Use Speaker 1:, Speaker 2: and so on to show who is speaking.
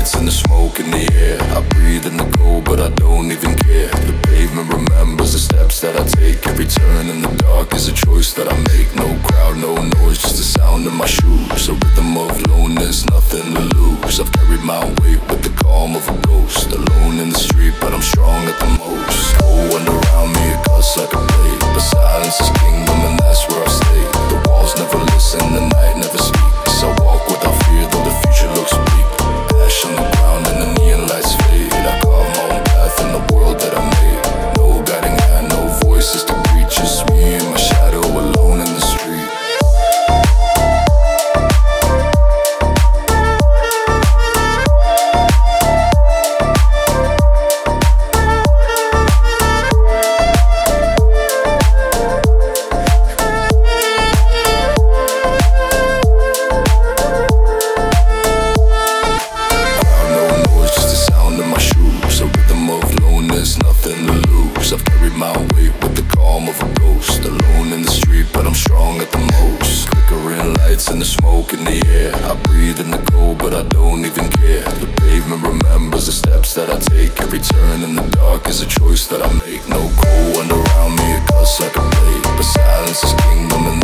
Speaker 1: lights and the smoke in the air. I breathe in the cold, but I don't even care. The pavement remembers the steps that I take. Every turn in the dark is a choice that I make. No crowd, no noise, just the sound of my shoes. A rhythm of loneliness, nothing to lose. I've carried my weight with the calm of a ghost. Alone in the street, but I'm strong at the most. No one around me, it cuts like a blade. But silence is kingdom and that's where I stay. The walls never listen, the night never speaks. I walk without fear, though the future looks bleak. Ash on the ground and the neon lights fade. I carve my own path in the world that I made. No guiding hand, no voices to greet. Just me and my shadow alone in the street. Nothing to lose. I've carried my weight with the calm of a ghost. Alone in the street, but I'm strong at the most. Flickering lights and the smoke in the air. I breathe in the cold, but I don't even care. The pavement remembers the steps that I take. Every turn in the dark is a choice that I make. No cold wind around me, it cuts like a blade. But silence is kingdom and